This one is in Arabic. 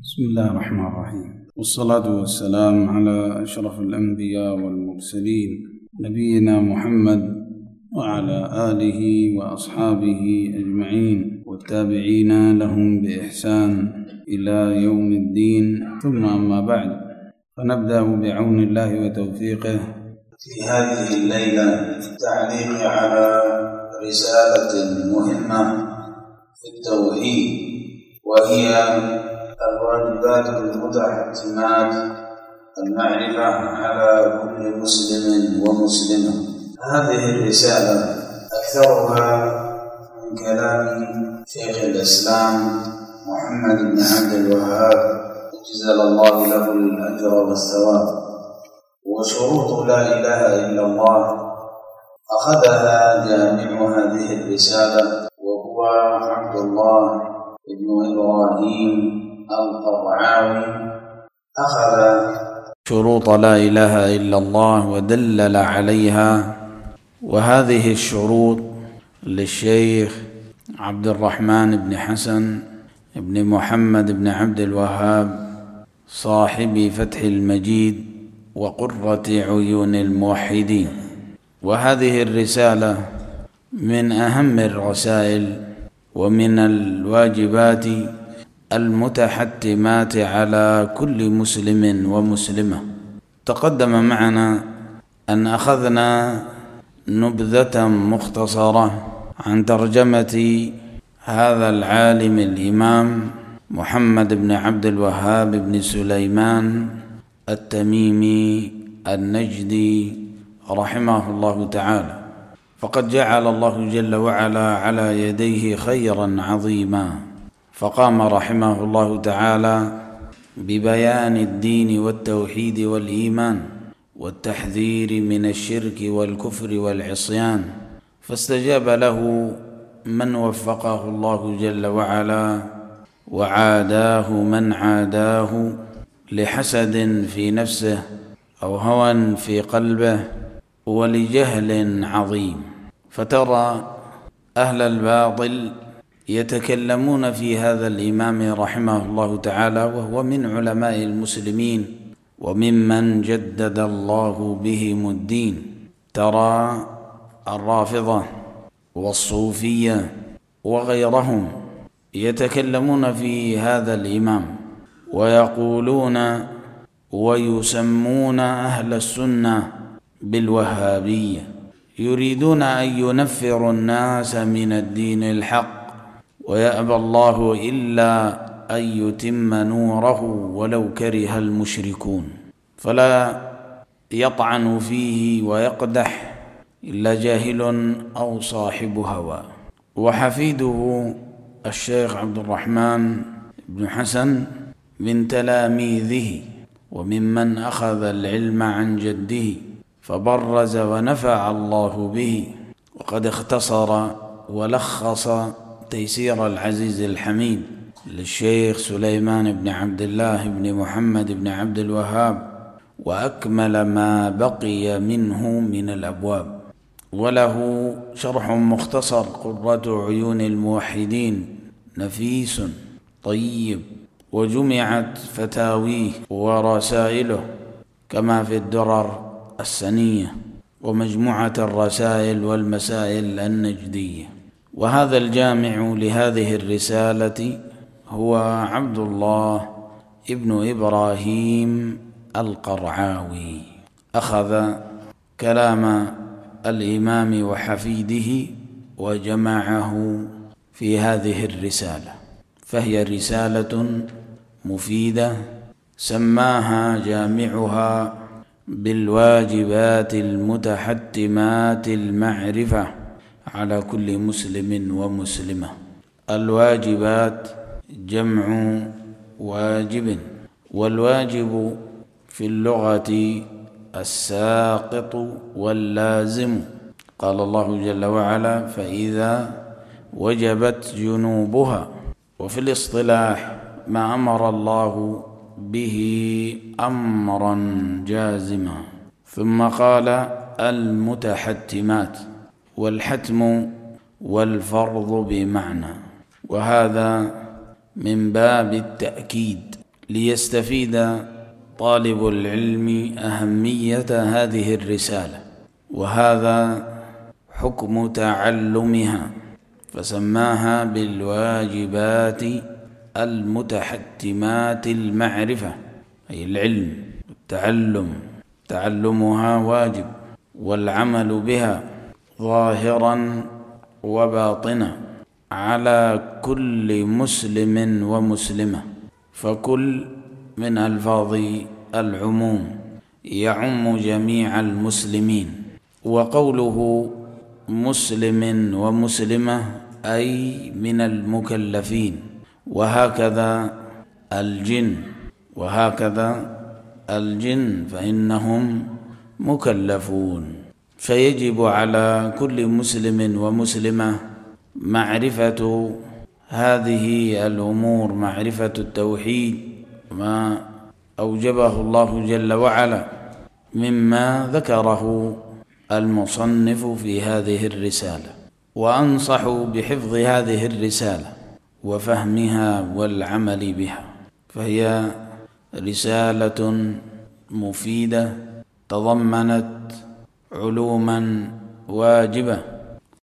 بسم الله الرحمن الرحيم، والصلاة والسلام على أشرف الأنبياء والمرسلين نبينا محمد وعلى آله وأصحابه أجمعين والتابعين لهم بإحسان إلى يوم الدين، ثم أما بعد، فنبدأ بعون الله وتوفيقه في هذه الليلة التعليق على رسالة مهمة في التوحيد، وهي الواجبات المتحتمات المعرفة على كل مسلم ومسلمة. هذه الرسالة أكثرها من كلام شيخ الإسلام محمد بن عبد الوهاب جزل الله له الأجر والثواب. وشروط لا إله إلا الله أخذها جامع هذه الرسالة، وهو عبد الله بن إبراهيم القرعاوي. أخذ شروط لا إله إلا الله ودلل عليها، وهذه الشروط للشيخ عبد الرحمن بن حسن بن محمد بن عبد الوهاب صاحب فتح المجيد وقرة عيون الموحدين. وهذه الرسالة من أهم الرسائل ومن الواجبات المتحتمات على كل مسلم ومسلمة. تقدم معنا أن أخذنا نبذة مختصرة عن ترجمة هذا العالم الإمام محمد بن عبد الوهاب بن سليمان التميمي النجدي رحمه الله تعالى، فقد جعل الله جل وعلا على يديه خيرا عظيما، فقام رحمه الله تعالى ببيان الدين والتوحيد والإيمان والتحذير من الشرك والكفر والعصيان، فاستجاب له من وفقه الله جل وعلا، وعاداه من عاداه لحسد في نفسه أو هوى في قلبه ولجهل عظيم. فترى أهل الباطل يتكلمون في هذا الإمام رحمه الله تعالى، وهو من علماء المسلمين وممن جدد الله بهم الدين. ترى الرافضة والصوفية وغيرهم يتكلمون في هذا الإمام ويقولون ويسمون أهل السنة بالوهابية، يريدون أن ينفروا الناس من الدين الحق، ويأبى الله إلا أن يتم نوره ولو كره المشركون، فلا يطعن فيه ويقدح إلا جاهل أو صاحب هوى. وحفيده الشيخ عبد الرحمن بن حسن من تلاميذه وممن أخذ العلم عن جده، فبرز ونفع الله به، وقد اختصر ولخص تيسير العزيز الحميد للشيخ سليمان بن عبد الله بن محمد بن عبد الوهاب، وأكمل ما بقي منه من الأبواب. وله شرح مختصر قرة عيون الموحدين نفيس طيب، وجمعت فتاويه ورسائله كما في الدرر السنية ومجموعة الرسائل والمسائل النجدية. وهذا الجامع لهذه الرسالة هو عبد الله ابن إبراهيم القرعاوي. أخذ كلام الإمام وحفيده وجمعه في هذه الرسالة، فهي رسالة مفيدة سماها جامعها بالواجبات المتحتمات المعرفة على كل مسلم ومسلمة. الواجبات جمع واجب، والواجب في اللغة الساقط واللازم. قال الله جل وعلا: فإذا وجبت جنوبها. وفي الاصطلاح ما أمر الله به أمرا جازما. ثم قال: المتحتمات، والحتم والفرض بمعنى، وهذا من باب التأكيد ليستفيد طالب العلم أهمية هذه الرسالة، وهذا حكم تعلمها، فسماها بالواجبات المتحتمات المعرفة، أي العلم التعلم، تعلمها واجب، والعمل بها ظاهرا وباطنا على كل مسلم ومسلمة. فكل من ألفاظ العموم يعم جميع المسلمين، وقوله مسلم ومسلمة أي من المكلفين، وهكذا الجن فإنهم مكلفون. فيجب على كل مسلم ومسلمة معرفة هذه الأمور، معرفة التوحيد ما أوجبه الله جل وعلا مما ذكره المصنف في هذه الرسالة. وأنصح بحفظ هذه الرسالة وفهمها والعمل بها، فهي رسالة مفيدة تضمنت علوما واجبة